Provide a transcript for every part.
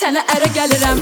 sənə ərə gəlirəm.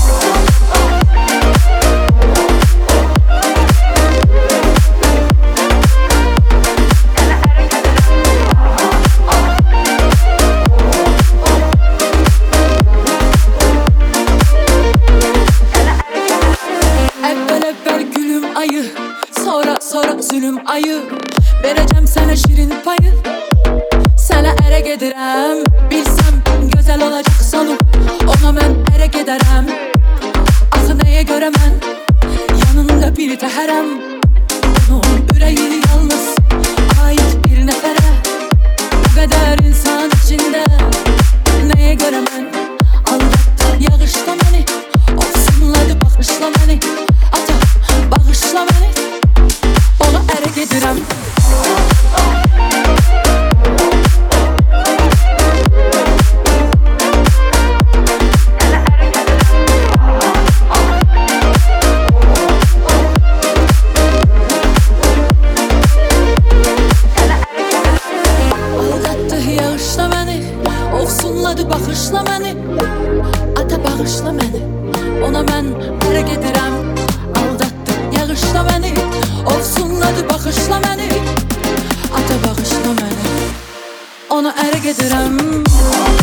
Əvvəl gülüm ayı, sonra zülüm ayı. Verəcəm sənə şirin payı, sənə ərə gedirəm. Bilsəm gözəl olacaqsan, ona mən ərə gedərəm. Axı nəyə görə mən yanında bir təhərəm? Onun ürəyi yalnız ait bir nəfərə. Bu qədər insan içində nəyə görə mən aldatdı? Yağışla məni, ofsunladı baxışla məni. Ata, bağışla məni, ona ərə gedirəm. Ofsunladı baxışla məni. Ata, bağışla məni, ona mən ərə gedirəm. Aldatdı yağışla məni, ofsunladı baxışla məni. Ata, bağışla məni, ona ərə gedirəm.